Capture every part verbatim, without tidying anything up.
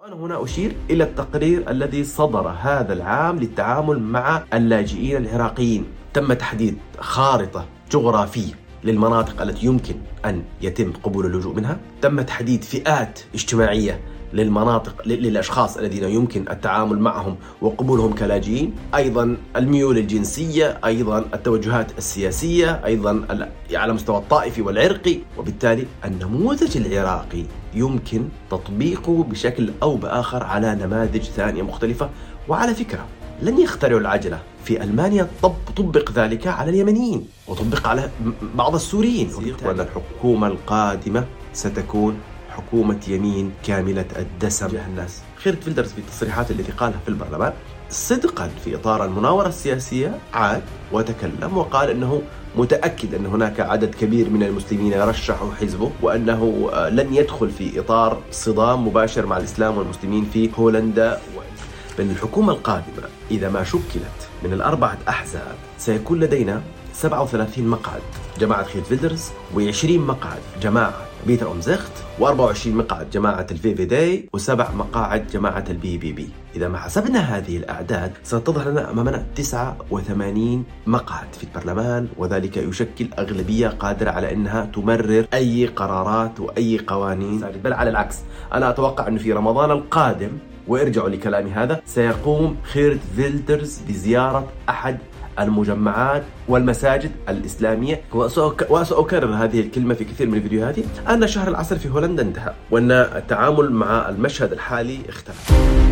أنا هنا أشير إلى التقرير الذي صدر هذا العام للتعامل مع اللاجئين العراقيين. تم تحديد خارطة جغرافية للمناطق التي يمكن أن يتم قبول اللجوء منها. تم تحديد فئات اجتماعية للمناطق للأشخاص الذين يمكن التعامل معهم وقبولهم كلاجئين، أيضا الميول الجنسية، أيضا التوجهات السياسية، أيضا على مستوى الطائفي والعرقي. وبالتالي النموذج العراقي يمكن تطبيقه بشكل أو بآخر على نماذج ثانية مختلفة. وعلى فكرة لن يخترعوا العجلة. في ألمانيا طب طبق ذلك على اليمنيين وطبق على بعض السوريين، وأن الحكومة القادمة ستكون حكومة يمين كاملة الدسم تجاه الناس. خيرت فيلدرز في التصريحات التي قالها في البرلمان صدقا في إطار المناورة السياسية عاد وتكلم وقال أنه متأكد أن هناك عدد كبير من المسلمين يرشحوا حزبه، وأنه لن يدخل في إطار صدام مباشر مع الإسلام والمسلمين في هولندا. بأن الحكومة القادمة إذا ما شكلت من الأربعة أحزاب سيكون لدينا سبعة وثلاثين مقعد جماعة خيرت فيلدرز، وعشرين مقعد جماعة بيتر أمزغت، وأربعة وعشرين مقعد جماعة الفي في دي، وسبع مقاعد جماعة البي بي بي. إذا ما حسبنا هذه الأعداد ستظهر لنا أمامنا تسعة وثمانين مقعد في البرلمان، وذلك يشكل أغلبية قادرة على أنها تمرر أي قرارات وأي قوانين. بل على العكس، أنا أتوقع أنه في رمضان القادم، وارجعوا لكلامي هذا، سيقوم خيرت فيلدرز بزيارة أحد المجمعات والمساجد الإسلامية. وسأكرر هذه الكلمة في كثير من فيديوهاتي، أن شهر العسل في هولندا انتهى، وأن التعامل مع المشهد الحالي اختلف.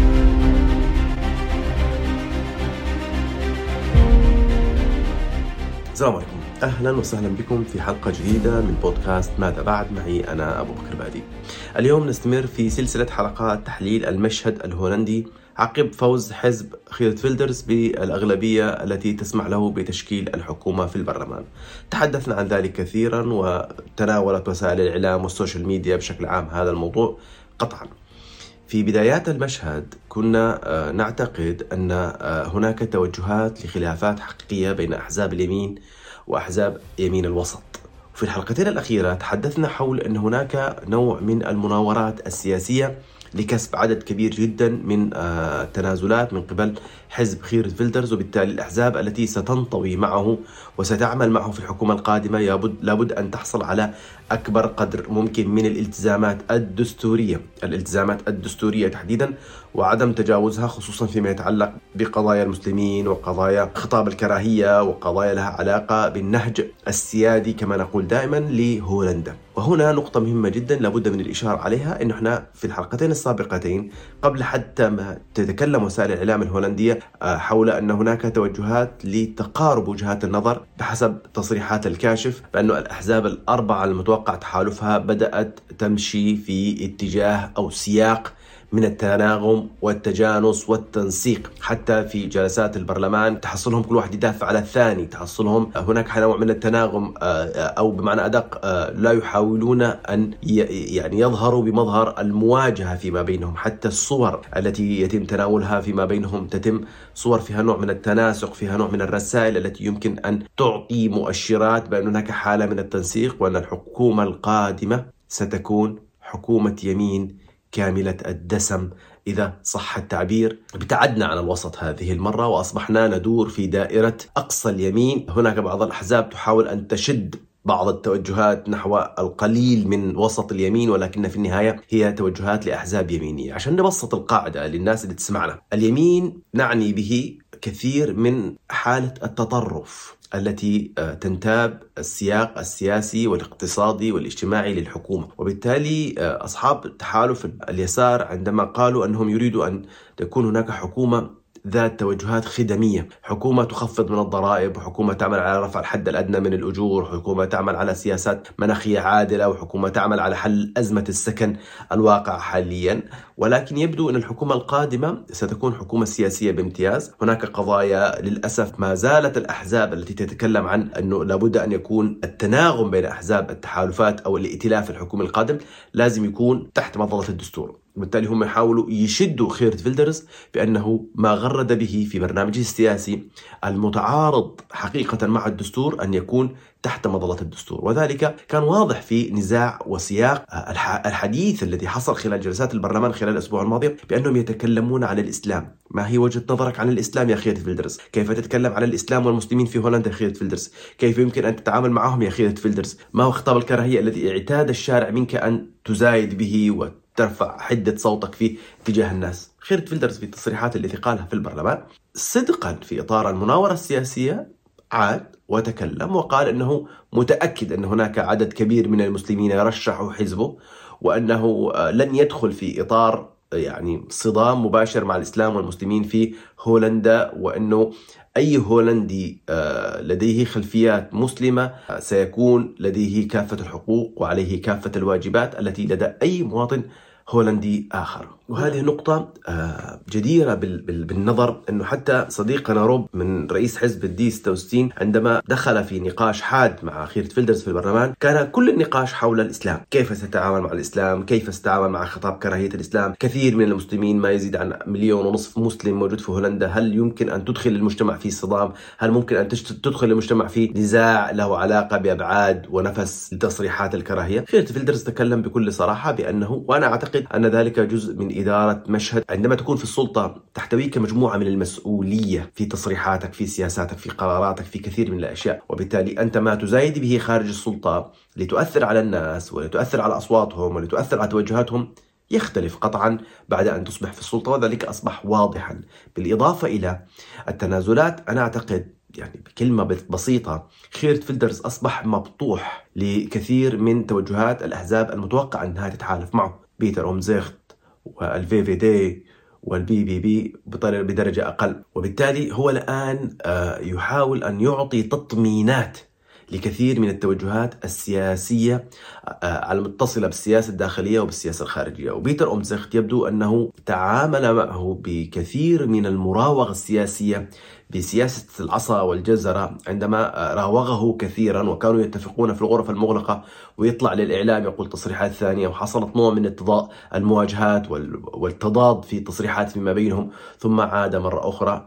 السلام عليكم، أهلا وسهلا بكم في حلقة جديدة من بودكاست ماذا بعد. معي أنا أبو بكر بادي. اليوم نستمر في سلسلة حلقات تحليل المشهد الهولندي عقب فوز حزب خيرت فيلدرز بالأغلبية التي تسمح له بتشكيل الحكومة في البرلمان. تحدثنا عن ذلك كثيرا، وتناولت وسائل الإعلام والسوشيال ميديا بشكل عام هذا الموضوع قطعا. في بدايات المشهد كنا نعتقد أن هناك توجهات لخلافات حقيقية بين أحزاب اليمين وأحزاب يمين الوسط. في الحلقتين الأخيرة تحدثنا حول أن هناك نوع من المناورات السياسية لكسب عدد كبير جدا من التنازلات من قبل حزب خيرت فيلدرز، وبالتالي الأحزاب التي ستنطوي معه وستعمل معه في الحكومة القادمة لابد أن تحصل على أكبر قدر ممكن من الالتزامات الدستورية الالتزامات الدستورية تحديدا، وعدم تجاوزها، خصوصا فيما يتعلق بقضايا المسلمين وقضايا خطاب الكراهية وقضايا لها علاقة بالنهج السيادي كما نقول دائما لهولندا. وهنا نقطة مهمة جدا لابد من الإشارة عليها، إنه إحنا في الحلقتين السابقتين قبل حتى ما تتكلم وسائل الإعلام الهولندية حول أن هناك توجهات لتقارب وجهات النظر بحسب تصريحات الكاشف، بأن الأحزاب الأربعة المتوقع تحالفها بدأت تمشي في اتجاه أو سياق من التناغم والتجانس والتنسيق. حتى في جلسات البرلمان تحصلهم كل واحد يدافع على الثاني، تحصلهم هناك نوع من التناغم، أو بمعنى أدق لا يحاولون أن يعني يظهروا بمظهر المواجهة فيما بينهم. حتى الصور التي يتم تناولها فيما بينهم تتم صور فيها نوع من التناسق، فيها نوع من الرسائل التي يمكن أن تعطي مؤشرات بأن هناك حالة من التنسيق، وأن الحكومة القادمة ستكون حكومة يمين كاملة الدسم إذا صح التعبير. ابتعدنا عن الوسط هذه المرة وأصبحنا ندور في دائرة أقصى اليمين. هناك بعض الأحزاب تحاول أن تشد بعض التوجهات نحو القليل من وسط اليمين، ولكن في النهاية هي توجهات لأحزاب يمينية. عشان نبسط القاعدة للناس اللي تسمعنا، اليمين نعني به كثير من حالة التطرف التي تنتاب السياق السياسي والاقتصادي والاجتماعي للحكومة. وبالتالي أصحاب تحالف اليسار عندما قالوا أنهم يريدوا أن تكون هناك حكومة ذات توجهات خدمية، حكومة تخفض من الضرائب، وحكومة تعمل على رفع الحد الأدنى من الأجور، حكومة تعمل على سياسات مناخية عادلة، وحكومة تعمل على حل أزمة السكن الواقع حاليا. ولكن يبدو أن الحكومة القادمة ستكون حكومة سياسية بامتياز. هناك قضايا للأسف ما زالت الأحزاب التي تتكلم عن أنه لابد أن يكون التناغم بين أحزاب التحالفات أو الائتلاف الحكومي القادم لازم يكون تحت مظلة الدستور. وبالتالي هم يحاولوا يشدوا خيرت فيلدرز بأنه ما غرد به في برنامجه السياسي المتعارض حقيقة مع الدستور أن يكون تحت مظلة الدستور. وذلك كان واضح في نزاع وسياق الحديث الذي حصل خلال جلسات البرلمان خلال الأسبوع الماضي، بأنهم يتكلمون عن الإسلام. ما هي وجهة نظرك عن الإسلام يا خيرت فيلدرز؟ كيف تتكلم عن الإسلام والمسلمين في هولندا يا خيرت فيلدرز؟ كيف يمكن أن تتعامل معهم يا خيرت فيلدرز؟ ما هو خطاب الكراهية الذي اعتاد الشارع منك أن تزايد به وترفع حدة صوتك فيه تجاه الناس؟ خيرت فيلدرز في التصريحات التي قالها في البرلمان صدقا في إطار المناورة السياسية عاد وتكلم وقال أنه متأكد أن هناك عدد كبير من المسلمين يرشحوا حزبه، وأنه لن يدخل في إطار يعني صدام مباشر مع الإسلام والمسلمين في هولندا، وأنه أي هولندي لديه خلفيات مسلمة سيكون لديه كافة الحقوق وعليه كافة الواجبات التي لدى أي مواطن هولندي آخر. وهذه نقطة جديرة بالنظر، أنه حتى صديقنا روب من رئيس حزب الدي ستة وستين عندما دخل في نقاش حاد مع خيرت فيلدرز في البرلمان كان كل النقاش حول الإسلام، كيف ستتعامل مع الإسلام، كيف ستتعامل مع خطاب كراهية الإسلام. كثير من المسلمين، ما يزيد عن مليون ونصف مسلم موجود في هولندا، هل يمكن أن تدخل المجتمع في صدام؟ هل ممكن أن تدخل المجتمع في نزاع له علاقة بأبعاد ونفس لتصريحات الكراهية؟ خيرت فيلدرز تكلم بكل صراحة بأنه، وأنا أعتقد أن ذلك جزء من إدارة مشهد. عندما تكون في السلطة تحتويك مجموعة من المسؤولية في تصريحاتك، في سياساتك، في قراراتك، في كثير من الأشياء، وبالتالي أنت ما تزايد به خارج السلطة لتؤثر على الناس ولتؤثر على أصواتهم ولتؤثر على توجهاتهم يختلف قطعا بعد أن تصبح في السلطة، وذلك أصبح واضحا. بالإضافة إلى التنازلات، أنا أعتقد يعني بكلمة بسيطة خيرت فيلدرز أصبح مبطوح لكثير من توجهات الأحزاب المتوقع أنها تتحالف معه، بيتر أومزيغت والفي في دي والبي بي بي بدرجة أقل. وبالتالي هو الآن يحاول أن يعطي تطمينات لكثير من التوجهات السياسية المتصلة بالسياسة الداخلية وبالسياسة الخارجية. وبيتر أومزيغت يبدو أنه تعامل معه بكثير من المراوغة السياسية بسياسة العصا والجزرة، عندما راوغه كثيرا وكانوا يتفقون في الغرف المغلقة ويطلع للإعلام يقول تصريحات ثانية، وحصلت نوع من اتضاء المواجهات والتضاد في تصريحات فيما بينهم، ثم عاد مرة أخرى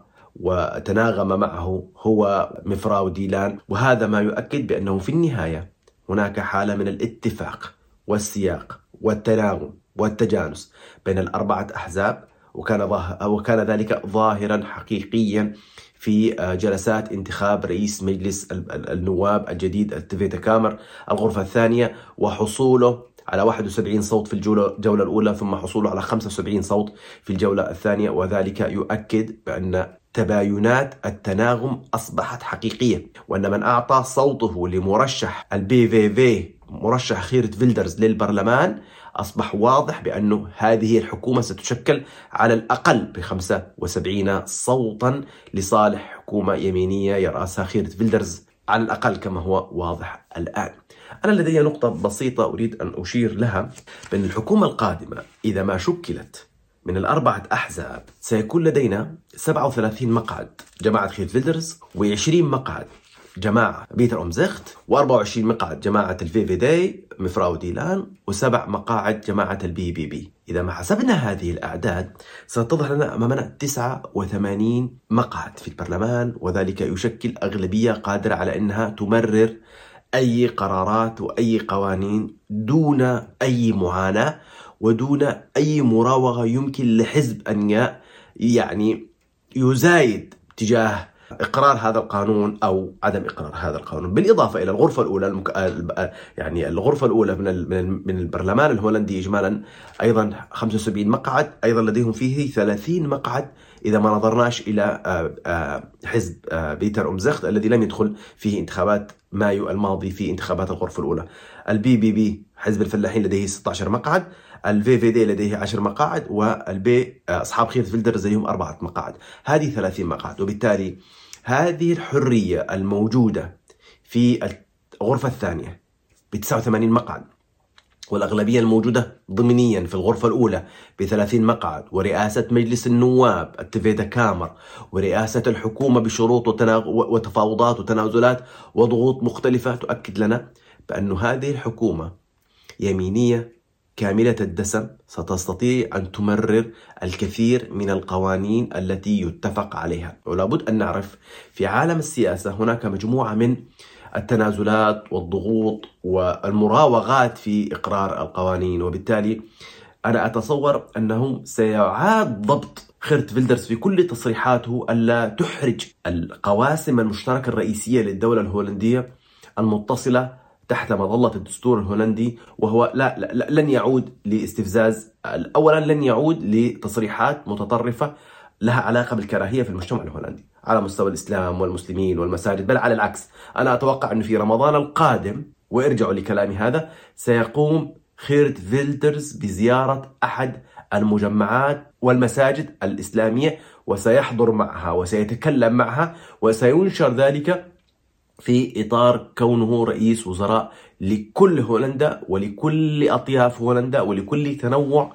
وتناغم معه هو مفراو ديلان. وهذا ما يؤكد بأنه في النهاية هناك حالة من الاتفاق والسياق والتناغم والتجانس بين الأربعة أحزاب، وكان وكان ذلك ظاهرا حقيقيا في جلسات انتخاب رئيس مجلس النواب الجديد التفيتا كامر الغرفة الثانية، وحصوله على واحد وسبعين صوت في الجولة الجولة الأولى، ثم حصوله على خمسة وسبعين صوت في الجولة الثانية. وذلك يؤكد بأن تباينات التناغم أصبحت حقيقية، وأن من أعطى صوته لمرشح البي في في مرشح خيرت فيلدرز للبرلمان أصبح واضح بأنه هذه الحكومة ستشكل على الأقل بخمسة وسبعين صوتا لصالح حكومة يمينية يرأسها خيرت فيلدرز على الأقل، كما هو واضح الآن. أنا لدي نقطة بسيطة أريد أن أشير لها، بأن الحكومة القادمة إذا ما شكلت من الأربعة أحزاب سيكون لدينا سبعة وثلاثين مقعد جماعة خيرت فيلدرز، وعشرين مقعد جماعة بيتر أومزيغت، وأربعة وعشرين مقعد جماعة الفي في دي مفراو ديلان، وسبع مقاعد جماعة البي بي بي. إذا ما حسبنا هذه الأعداد ستظهر لنا أمامنا تسعة وثمانين مقعد في البرلمان، وذلك يشكل أغلبية قادرة على أنها تمرر أي قرارات وأي قوانين دون أي معاناة ودون أي مراوغة يمكن لحزب أن يعني يزايد تجاه إقرار هذا القانون أو عدم إقرار هذا القانون. بالإضافة إلى الغرفة الأولى المك... يعني الغرفة الأولى من ال... من البرلمان الهولندي إجمالا أيضا خمسة وسبعين مقعد، أيضا لديهم فيه ثلاثين مقعد إذا ما نظرناش إلى حزب بيتر أومزيغت الذي لم يدخل فيه انتخابات مايو الماضي في انتخابات الغرفة الأولى. البي بي بي حزب الفلاحين لديه ستة عشر مقعد، الفي في دي لديه عشر مقاعد، والبي أصحاب خيرت فيلدرز لديهم أربعة مقاعد. هذه ثلاثين مقعد. وبالتالي هذه الحرية الموجودة في الغرفة الثانية بتسعة وثمانين مقعد، والأغلبية الموجودة ضمنيا في الغرفة الأولى بثلاثين مقعد، ورئاسة مجلس النواب التفيتا كامر، ورئاسة الحكومة بشروط وتفاوضات وتنازلات وضغوط مختلفة، تؤكد لنا بأن هذه الحكومة يمينية كاملة الدسم ستستطيع أن تمرر الكثير من القوانين التي يتفق عليها. ولابد أن نعرف في عالم السياسة هناك مجموعة من التنازلات والضغوط والمراوغات في إقرار القوانين، وبالتالي أنا أتصور أنه سيعاد ضبط خيرت فيلدرز في كل تصريحاته ألا تحرج القواسم المشتركة الرئيسية للدولة الهولندية المتصلة تحت مظلة الدستور الهولندي، وهو لا, لا لن يعود لاستفزاز، أولا لن يعود لتصريحات متطرفة لها علاقة بالكراهية في المجتمع الهولندي على مستوى الإسلام والمسلمين والمساجد، بل على العكس. أنا أتوقع أنه في رمضان القادم، وارجعوا لكلامي هذا، سيقوم خيرت فيلدرز بزيارة أحد المجمعات والمساجد الإسلامية، وسيحضر معها وسيتكلم معها، وسينشر ذلك في إطار كونه رئيس وزراء لكل هولندا ولكل أطياف هولندا ولكل تنوع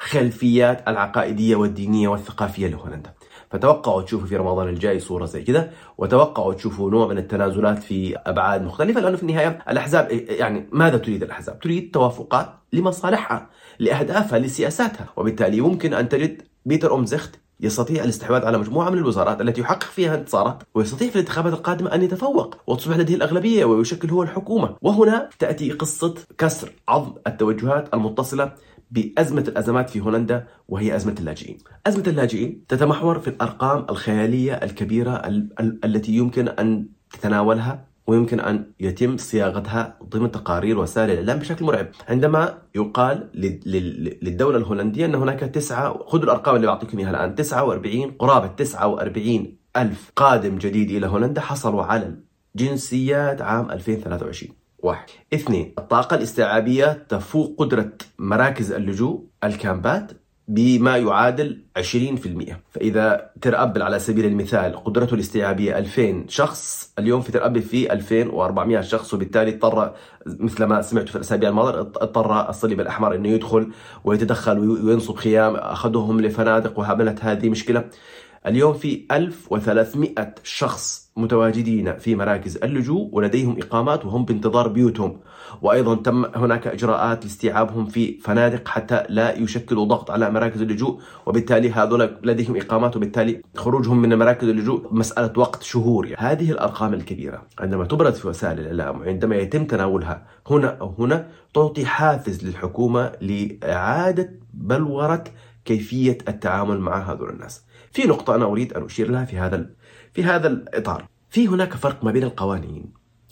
خلفيات العقائدية والدينية والثقافية لهولندا. فتوقعوا تشوفوا في رمضان الجاي صورة زي كده، وتوقعوا تشوفوا نوع من التنازلات في أبعاد مختلفة، لأنه في النهاية الأحزاب يعني ماذا تريد؟ الأحزاب تريد توافقات لمصالحها، لأهدافها، لسياساتها، وبالتالي يمكن أن تجد بيتر أومزيخت يستطيع الاستحواذ على مجموعة من الوزارات التي يحقق فيها انتصارات، ويستطيع في الانتخابات القادمة أن يتفوق وتصبح لديه الأغلبية ويشكل هو الحكومة. وهنا تأتي قصة كسر عظم التوجهات المتصلة بأزمة الأزمات في هولندا، وهي أزمة اللاجئين. أزمة اللاجئين تتمحور في الأرقام الخيالية الكبيرة ال- ال- التي يمكن أن تتناولها ويمكن أن يتم صياغتها ضمن تقارير وسائل الإعلام بشكل مرعب. عندما يقال للدولة الهولندية أن هناك تسعة، خذوا الأرقام اللي بعطيكم إياها الآن، تسعة وأربعين قرابة تسعة وأربعين ألف قادم جديد إلى هولندا حصلوا على الجنسيات عام ألفين وثلاثة وعشرين. واحد. اثنين. الطاقة الاستيعابية تفوق قدرة مراكز اللجوء الكامبات بما يعادل عشرين بالمئة. فإذا ترأبل على سبيل المثال قدرته الاستيعابية ألفين شخص، اليوم في ترأبل في ألفين وأربعمئة شخص، وبالتالي اضطر مثل ما سمعت في الأسابيع الماضية اضطر الصليب الأحمر أنه يدخل ويتدخل وينصب خيام، أخذوهم لفنادق وهابلت هذه مشكلة. اليوم في ألف وثلاثمئة شخص متواجدين في مراكز اللجوء ولديهم إقامات وهم بانتظار بيوتهم، وأيضا تم هناك إجراءات لاستيعابهم في فنادق حتى لا يشكلوا ضغط على مراكز اللجوء، وبالتالي هذول لديهم إقامات، وبالتالي خروجهم من مراكز اللجوء مسألة وقت شهور. يعني هذه الأرقام الكبيرة عندما تبرز في وسائل الإعلام وعندما يتم تناولها هنا أو هنا تعطي حافز للحكومة لإعادة بلورة كيفية التعامل مع هذول الناس. في نقطة أنا أريد أن أشير لها في هذا في هذا الإطار. في هناك فرق ما بين القوانين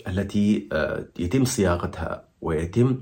التي يتم صياغتها ويتم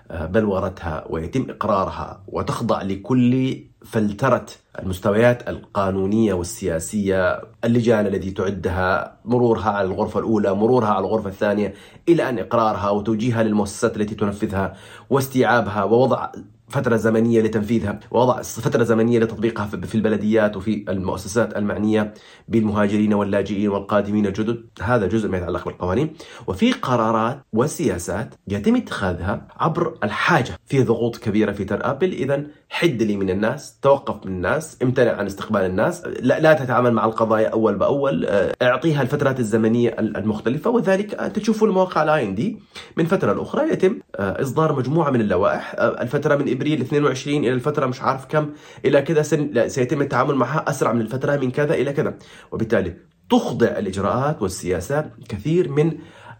بلورتها ويتم إقرارها وتخضع لكل فلترة المستويات القانونية والسياسية، اللجان التي تعدها، مرورها على الغرفة الأولى، مرورها على الغرفة الثانية، إلى أن إقرارها وتوجيهها للمؤسسات التي تنفذها واستيعابها ووضع فترة زمنية لتنفيذها ووضع فترة زمنية لتطبيقها في البلديات وفي المؤسسات المعنية بالمهاجرين واللاجئين والقادمين الجدد. هذا جزء ما يتعلق بالقوانين. وفي قرارات وسياسات يتم اتخاذها عبر الحاجة، في ضغوط كبيرة في ترأبل، إذن حد لي من الناس، توقف من الناس، امتنع عن استقبال الناس، لا, لا تتعامل مع القضايا أول بأول، اعطيها الفترات الزمنية المختلفة. وذلك أنت تشوفوا المواقع الآي إن دي من فترة الأخرى يتم إصدار مجموعة من اللوائح، الفترة من إبريل اثنين وعشرين إلى الفترة مش عارف كم إلى كذا سن سيتم التعامل معها أسرع من الفترة من كذا إلى كذا، وبالتالي تخضع الإجراءات والسياسات كثير من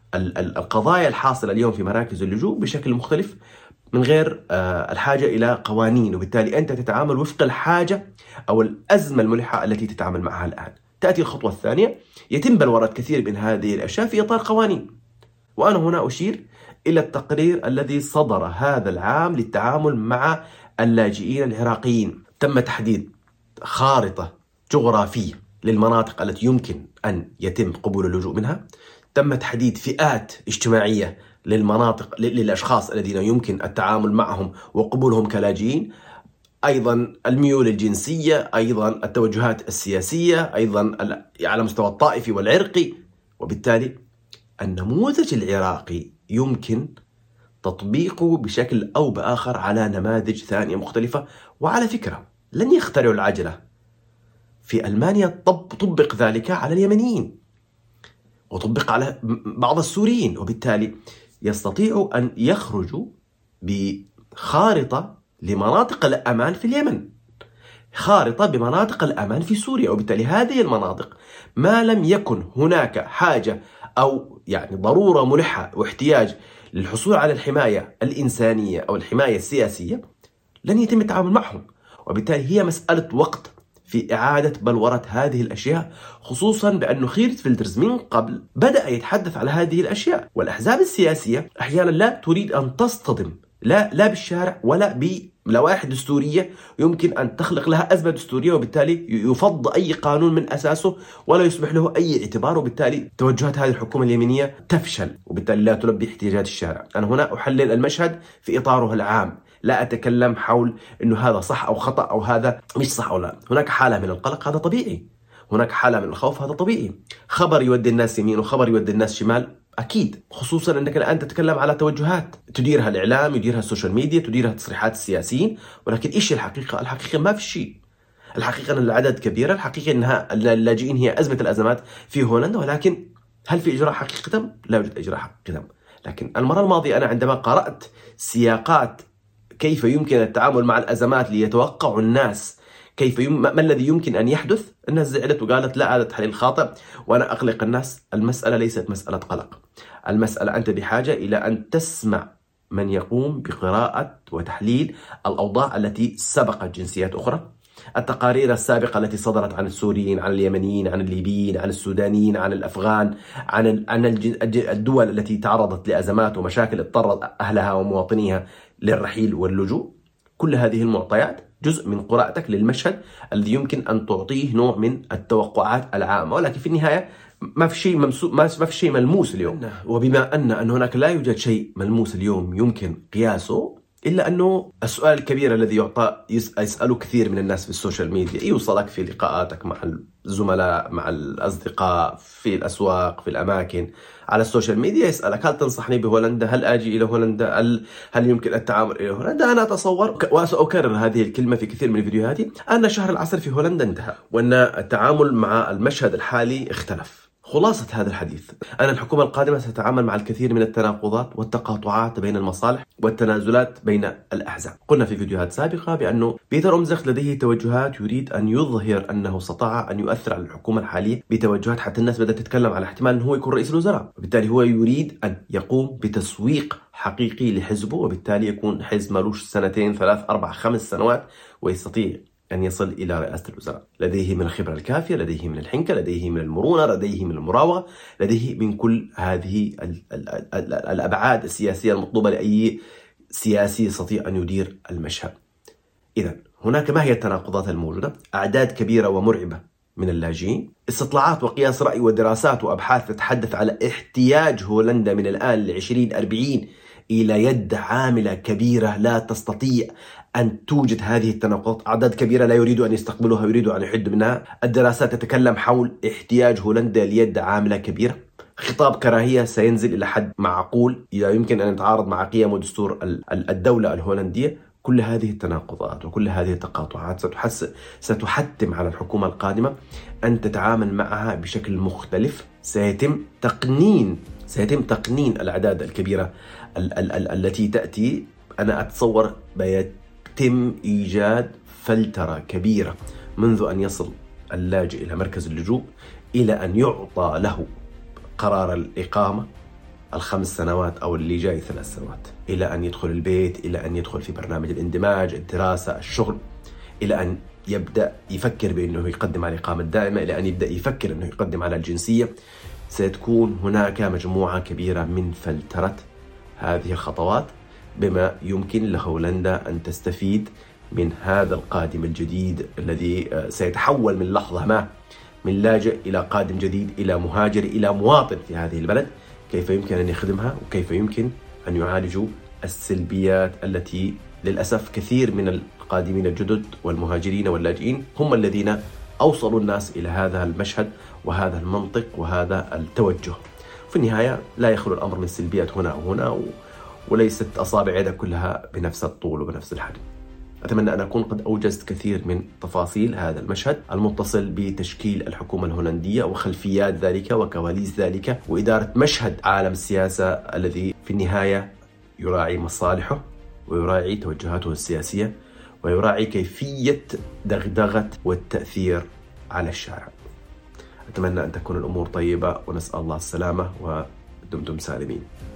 القضايا الحاصلة اليوم في مراكز اللجوء بشكل مختلف من غير الحاجة إلى قوانين، وبالتالي أنت تتعامل وفق الحاجة أو الأزمة الملحة التي تتعامل معها الآن. تأتي الخطوة الثانية، يتم بلورة كثير من هذه الأشياء في إطار قوانين. وأنا هنا أشير إلى التقرير الذي صدر هذا العام للتعامل مع اللاجئين العراقيين. تم تحديد خارطة جغرافية للمناطق التي يمكن أن يتم قبول اللجوء منها، تم تحديد فئات اجتماعية للمناطق للأشخاص الذين يمكن التعامل معهم وقبولهم كلاجئين، أيضا الميول الجنسية، أيضا التوجهات السياسية، أيضا على مستوى الطائفي والعرقي. وبالتالي النموذج العراقي يمكن تطبيقه بشكل أو بآخر على نماذج ثانية مختلفة. وعلى فكرة لن يخترعوا العجلة، في ألمانيا طب طبق ذلك على اليمنيين وطبق على بعض السوريين، وبالتالي يستطيعوا أن يخرجوا خارطة لمناطق الأمان في اليمن، خارطة بمناطق الأمان في سوريا. وبالتالي هذه المناطق ما لم يكن هناك حاجة أو يعني ضرورة ملحة واحتياج للحصول على الحماية الإنسانية أو الحماية السياسية لن يتم التعامل معهم. وبالتالي هي مسألة وقت في إعادة بلورة هذه الأشياء، خصوصا بأنه خيرت فيلدرز من قبل بدأ يتحدث على هذه الأشياء. والأحزاب السياسية أحيانا لا تريد أن تصطدم لا لا بالشارع ولا بلوائح دستورية يمكن أن تخلق لها أزمة دستورية، وبالتالي يفض أي قانون من أساسه ولا يصبح له أي اعتبار، وبالتالي توجهات هذه الحكومة اليمينية تفشل وبالتالي لا تلبي احتياجات الشارع. أنا هنا أحلل المشهد في إطاره العام، لا أتكلم حول أنه هذا صح أو خطأ أو هذا مش صح أو لا. هناك حالة من القلق، هذا طبيعي. هناك حالة من الخوف، هذا طبيعي. خبر يودي الناس يمين وخبر يودي الناس شمال، أكيد، خصوصا أنك الآن تتكلم على توجهات تديرها الإعلام، يديرها السوشيال ميديا، تديرها تصريحات السياسيين. ولكن إيش الحقيقة؟ الحقيقة ما في شيء. الحقيقة أن العدد كبير، الحقيقة أنها اللاجئين هي أزمة الأزمات في هولندا. ولكن هل في إجراء حقيقي تم؟ لا يوجد إجراء حقيقي تم. لكن المرة الماضية أنا عندما قرأت سياقات كيف يمكن التعامل مع الأزمات ليتوقعوا الناس كيف يم... ما الذي يمكن أن يحدث، الناس زعلت وقالت لا هذا تحليل خاطئ وأنا أقلق الناس. المسألة ليست مسألة قلق، المسألة أنت بحاجة إلى أن تسمع من يقوم بقراءة وتحليل الأوضاع التي سبقت جنسيات أخرى، التقارير السابقة التي صدرت عن السوريين، عن اليمنيين، عن الليبيين، عن السودانيين، عن الأفغان، عن عن الدول التي تعرضت لأزمات ومشاكل اضطرت أهلها ومواطنيها للرحيل واللجوء. كل هذه المعطيات جزء من قراءتك للمشهد الذي يمكن أن تعطيه نوع من التوقعات العامة. ولكن في النهاية ما في شيء ممسو... ما في شيء ملموس اليوم. وبما أن أن هناك لا يوجد شيء ملموس اليوم يمكن قياسه، إلا أنه السؤال الكبير الذي يعطى يسأله كثير من الناس في السوشيال ميديا، يوصلك في لقاءاتك مع الزملاء، مع الأصدقاء، في الأسواق، في الأماكن، على السوشيال ميديا، يسألك هل تنصحني بهولندا؟ هل أجي إلى هولندا؟ هل, هل يمكن التعامل إلى هولندا؟ أنا أتصور وسأكرر هذه الكلمة في كثير من فيديوهاتي أن شهر العسل في هولندا انتهى، وأن التعامل مع المشهد الحالي اختلف. خلاصة هذا الحديث أن الحكومة القادمة ستتعامل مع الكثير من التناقضات والتقاطعات بين المصالح والتنازلات بين الأحزاب. قلنا في فيديوهات سابقة بأنه بيتر أمزخ لديه توجهات يريد أن يظهر أنه استطاع أن يؤثر على الحكومة الحالية بتوجهات، حتى الناس بدأت تتكلم على احتمال أنه هو يكون رئيس الوزراء. وبالتالي هو يريد أن يقوم بتسويق حقيقي لحزبه، وبالتالي يكون حزب مالوش سنتين ثلاث أربع خمس سنوات ويستطيع أن يصل إلى رئاسة الوزراء. لديه من الخبرة الكافية، لديه من الحنكة، لديه من المرونة، لديه من المراوغة، لديه من كل هذه الأبعاد السياسية المطلوبة لأي سياسي يستطيع أن يدير المشهد. إذن هناك ما هي التناقضات الموجودة؟ أعداد كبيرة ومرعبة من اللاجئين، استطلاعات وقياس رأي ودراسات وأبحاث تتحدث على احتياج هولندا من الآن لعشرين أربعين إلى يد عاملة كبيرة لا تستطيع أن توجد هذه التناقضات. أعداد كبيرة لا يريدوا أن يستقبلوها، يريدوا أن يحدوا منها. الدراسات تتكلم حول احتياج هولندا ليد عاملة كبيرة. خطاب كراهية سينزل إلى حد معقول إذا يمكن أن يتعارض مع قيم ودستور الدولة الهولندية. كل هذه التناقضات وكل هذه التقاطعات ستحس ستحتم على الحكومة القادمة أن تتعامل معها بشكل مختلف. سيتم تقنين سيتم تقنين الأعداد الكبيرة ال ال ال التي تأتي. أنا أتصور بيتم إيجاد فلترة كبيرة منذ أن يصل اللاجئ إلى مركز اللجوء إلى أن يعطى له قرار الإقامة الخمس سنوات أو اللي جاي ثلاث سنوات، إلى أن يدخل البيت، إلى أن يدخل في برنامج الاندماج، الدراسة، الشغل، إلى أن يبدأ يفكر بأنه يقدم على الإقامة الدائمة، إلى أن يبدأ يفكر أنه يقدم على الجنسية. ستكون هناك مجموعة كبيرة من فلترة هذه الخطوات، بما يمكن لهولندا أن تستفيد من هذا القادم الجديد الذي سيتحول من لحظة ما من لاجئ إلى قادم جديد، إلى مهاجر، إلى مواطن في هذه البلد. كيف يمكن أن يخدمها وكيف يمكن أن يعالجوا السلبيات التي للأسف كثير من القادمين الجدد والمهاجرين واللاجئين هم الذين أوصلوا الناس إلى هذا المشهد وهذا المنطق وهذا التوجه. في النهاية لا يخلو الأمر من سلبيات هنا وهنا و... وليست أصابع يدك كلها بنفس الطول وبنفس الحجم. أتمنى أن أكون قد أوجزت كثير من تفاصيل هذا المشهد المتصل بتشكيل الحكومة الهولندية وخلفيات ذلك وكواليس ذلك وإدارة مشهد عالم السياسة الذي في النهاية يراعي مصالحه ويراعي توجهاته السياسية ويراعي كيفية دغدغة والتأثير على الشارع. أتمنى أن تكون الأمور طيبة ونسأل الله السلامة ودمتم سالمين.